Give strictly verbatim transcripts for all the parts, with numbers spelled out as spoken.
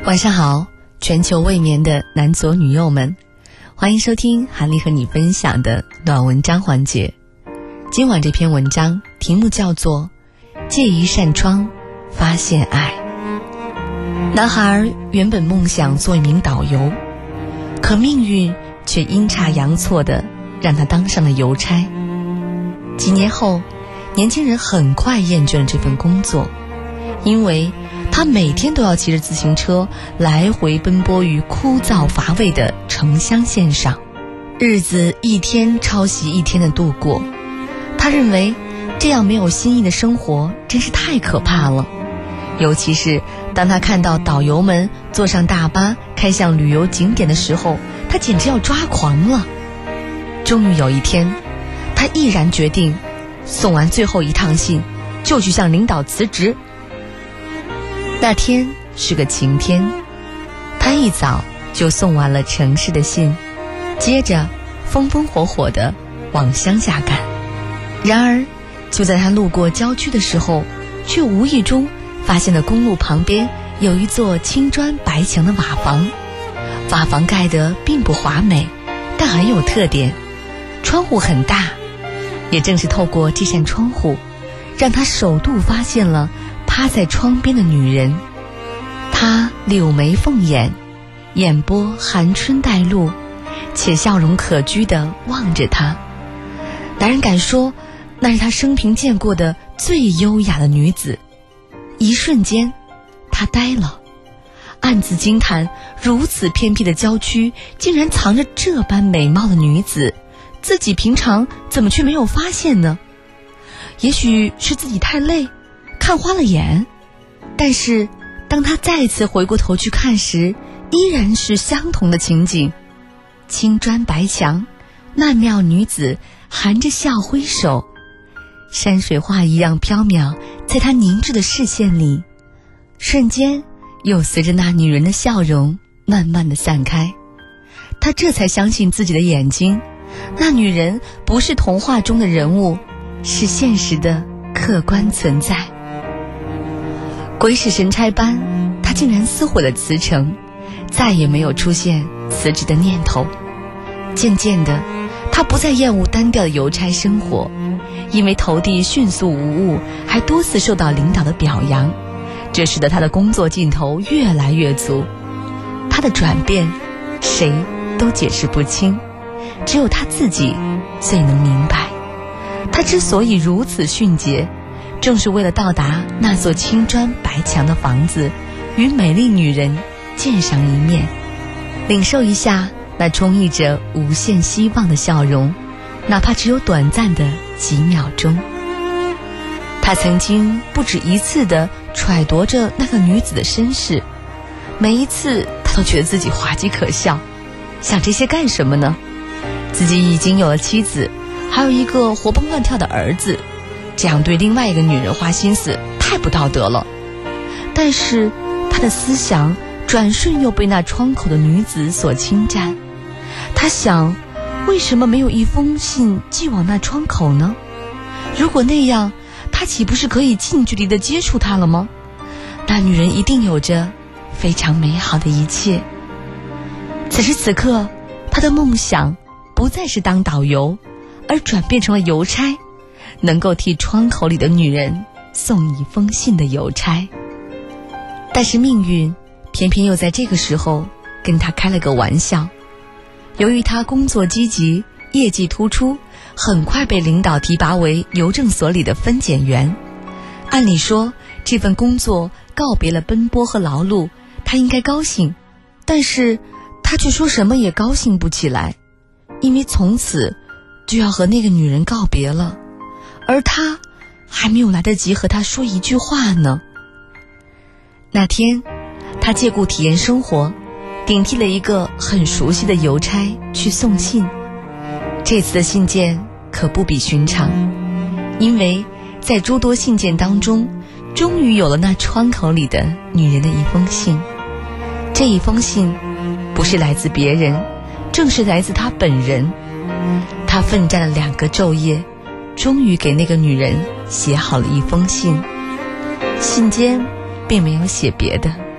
晚上好，全球未眠的男左女右们，欢迎收听韩丽和你分享的暖文章环节。今晚这篇文章题目叫做借一扇窗发现爱。男孩原本梦想做一名导游，可命运却阴差阳错的让他当上了邮差。几年后，年轻人很快厌倦了这份工作，因为他每天都要骑着自行车来回奔波于枯燥乏味的城乡线上，日子一天抄袭一天的度过。他认为这样没有新意的生活真是太可怕了，尤其是当他看到导游们坐上大巴开向旅游景点的时候，他简直要抓狂了。终于有一天，他毅然决定送完最后一趟信就去向领导辞职。那天是个晴天，他一早就送完了城市的信，接着风风火火地往乡下赶。然而就在他路过郊区的时候，却无意中发现了公路旁边有一座青砖白墙的瓦房。瓦房盖得并不华美，但很有特点，窗户很大。也正是透过这扇窗户，让他首度发现了趴在窗边的女人。她柳眉凤眼，眼波含春带露，且笑容可掬地望着他。男人敢说那是他生平见过的最优雅的女子。一瞬间他呆了，暗自惊叹，如此偏僻的郊区竟然藏着这般美貌的女子，自己平常怎么却没有发现呢？也许是自己太累，看花了眼。但是当他再次回过头去看时，依然是相同的情景。青砖白墙，曼妙女子含着笑挥手，山水画一样飘渺，在他凝滞的视线里，瞬间又随着那女人的笑容慢慢地散开。他这才相信自己的眼睛，那女人不是童话中的人物，是现实的客观存在。鬼使神差般，他竟然撕毁了辞呈，再也没有出现辞职的念头。渐渐的，他不再厌恶单调的邮差生活，因为投递迅速无误，还多次受到领导的表扬，这使得他的工作劲头越来越足。他的转变，谁都解释不清，只有他自己最能明白。他之所以如此迅捷，正是为了到达那座青砖白墙的房子，与美丽女人见上一面，领受一下那充溢着无限希望的笑容，哪怕只有短暂的几秒钟。他曾经不止一次地揣度着那个女子的身世，每一次他都觉得自己滑稽可笑，想这些干什么呢？自己已经有了妻子，还有一个活蹦乱跳的儿子，这样对另外一个女人花心思太不道德了。但是他的思想转瞬又被那窗口的女子所侵占。他想，为什么没有一封信寄往那窗口呢？如果那样，他岂不是可以近距离地接触她了吗？那女人一定有着非常美好的一切。此时此刻，他的梦想不再是当导游，而转变成了邮差，能够替窗口里的女人送一封信的邮差。但是命运偏偏又在这个时候跟他开了个玩笑。由于他工作积极，业绩突出，很快被领导提拔为邮政所里的分拣员。按理说，这份工作告别了奔波和劳碌，他应该高兴，但是他却说什么也高兴不起来，因为从此就要和那个女人告别了，而他还没有来得及和她说一句话呢。那天，他借故体验生活，顶替了一个很熟悉的邮差去送信。这次的信件可不比寻常，因为在诸多信件当中，终于有了那窗口里的女人的一封信。这一封信不是来自别人，正是来自他本人。他奋战了两个昼夜，终于给那个女人写好了一封信。信笺并没有写别的，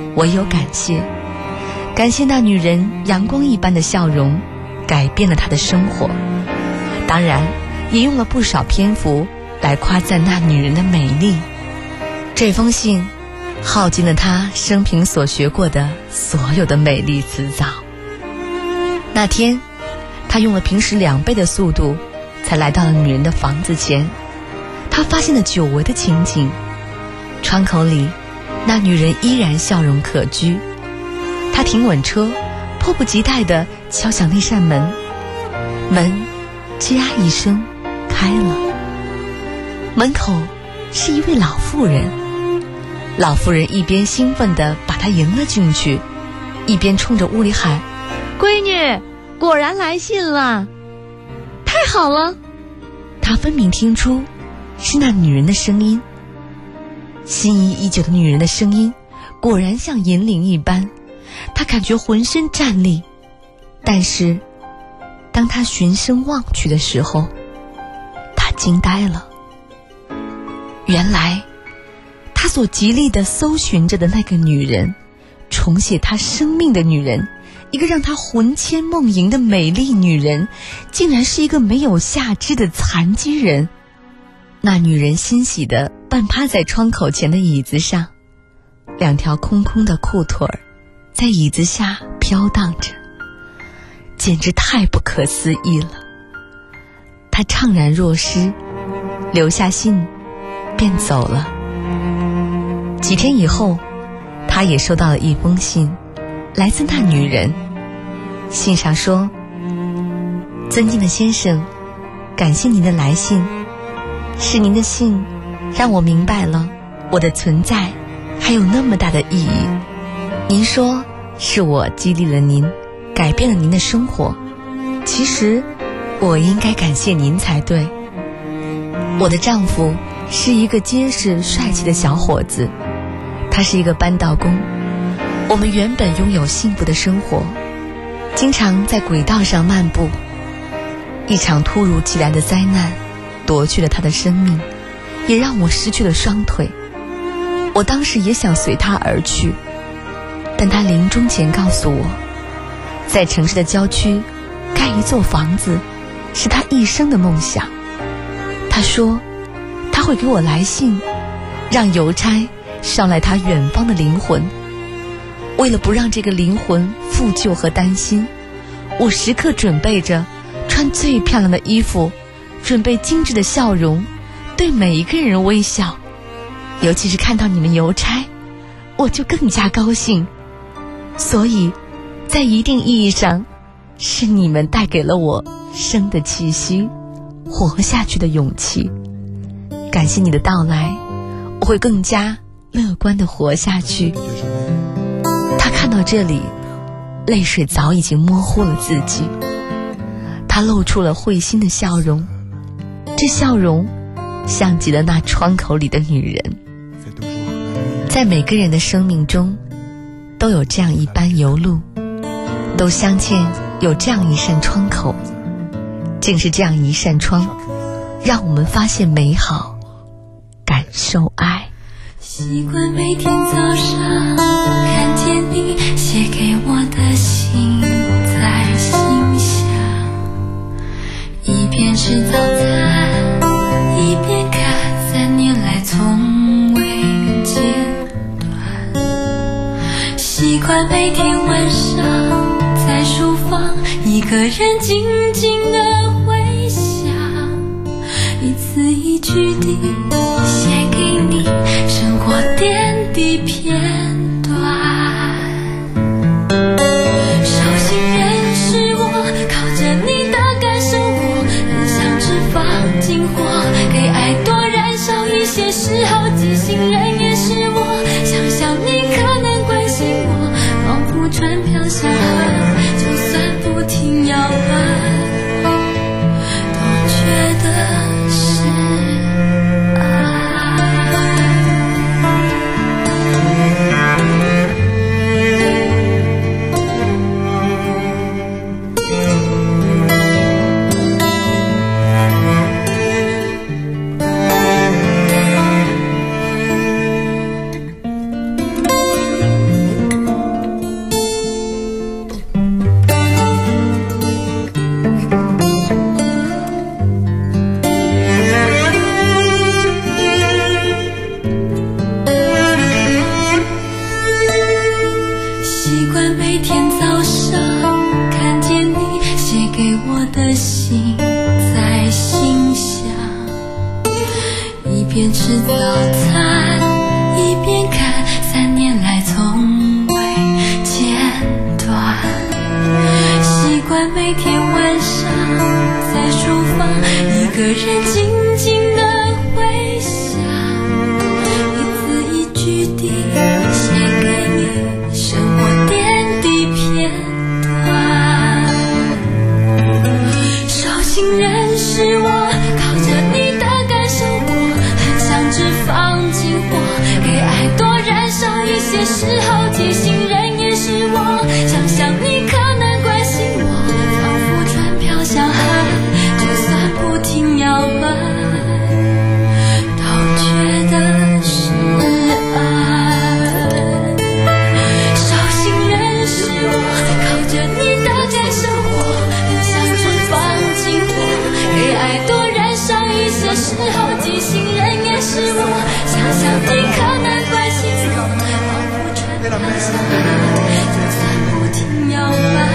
唯有感谢，感谢那女人阳光一般的笑容，改变了她的生活。当然，也用了不少篇幅来夸赞那女人的美丽。这封信耗尽了她生平所学过的所有的美丽词藻。那天，他用了平时两倍的速度才来到了女人的房子前。他发现了久违的情景，窗口里那女人依然笑容可掬。他停稳车，迫不及待地敲响那扇门，门吱呀一声开了。门口是一位老妇人，老妇人一边兴奋地把他迎了进去，一边冲着屋里喊：闺女，果然来信了，太好了。他分明听出是那女人的声音，心仪已久的女人的声音果然像银铃一般，他感觉浑身战栗。但是当他循声望去的时候，他惊呆了。原来他所极力地搜寻着的那个女人，重写他生命的女人，一个让他魂牵梦萦的美丽女人，竟然是一个没有下肢的残疾人。那女人欣喜地半趴在窗口前的椅子上，两条空空的裤腿儿在椅子下飘荡着，简直太不可思议了。她怅然若失，留下信便走了。几天以后，他也收到了一封信，来自那女人。信上说：尊敬的先生，感谢您的来信，是您的信让我明白了我的存在还有那么大的意义。您说是我激励了您，改变了您的生活，其实我应该感谢您才对。我的丈夫是一个结实帅气的小伙子，他是一个搬道工。我们原本拥有幸福的生活，经常在轨道上漫步。一场突如其来的灾难夺去了他的生命，也让我失去了双腿。我当时也想随他而去，但他临终前告诉我，在城市的郊区盖一座房子是他一生的梦想。他说他会给我来信，让邮差捎来他远方的灵魂。为了不让这个灵魂负疚和担心，我时刻准备着穿最漂亮的衣服，准备精致的笑容，对每一个人微笑。尤其是看到你们邮差，我就更加高兴。所以在一定意义上，是你们带给了我生的气息，活下去的勇气。感谢你的到来，我会更加乐观地活下去。他看到这里，泪水早已经模糊了自己，他露出了会心的笑容，这笑容像极了那窗口里的女人。在每个人的生命中都有这样一般游路，都相欠有这样一扇窗口。正是这样一扇窗，让我们发现美好，感受爱。 习惯每天早上看见你写给我的信在心上，一边吃早餐一边看三年来从未间断。习惯每天晚上在书房一个人静静地回想，一字一句地写给你生活点滴片段。手心认识我，靠着你大概生活，很像只放进火，给爱多燃烧一些时候，即兴人也是我，想想你可能关心我，仿佛船飘向河，就算不停摇摆都觉得是爱。 边吃早餐，一边看三年来从未间断，习惯每天晚上在书房一个人静静地回想，一字一句地写给你生活点滴片段。手心人是我，靠着你的感受我很想只放进火，给爱多燃烧一些时候提醒人也是我，想想你可能关心我，仿佛船飘向海，就算不停摇摆都觉得是爱。手心人是我，靠着你的感受我很想只放进火，给爱多燃烧一些时候提醒人也是我，想想你可能关心我，仿佛船飘向海，就算不停摇摆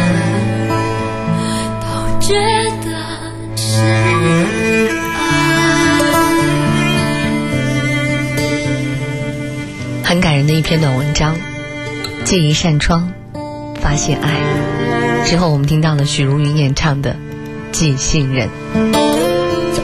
都觉得是爱。 很感人的一篇短文章，借一扇窗发现爱。之后我们听到了许茹芸演唱的《寄信人》。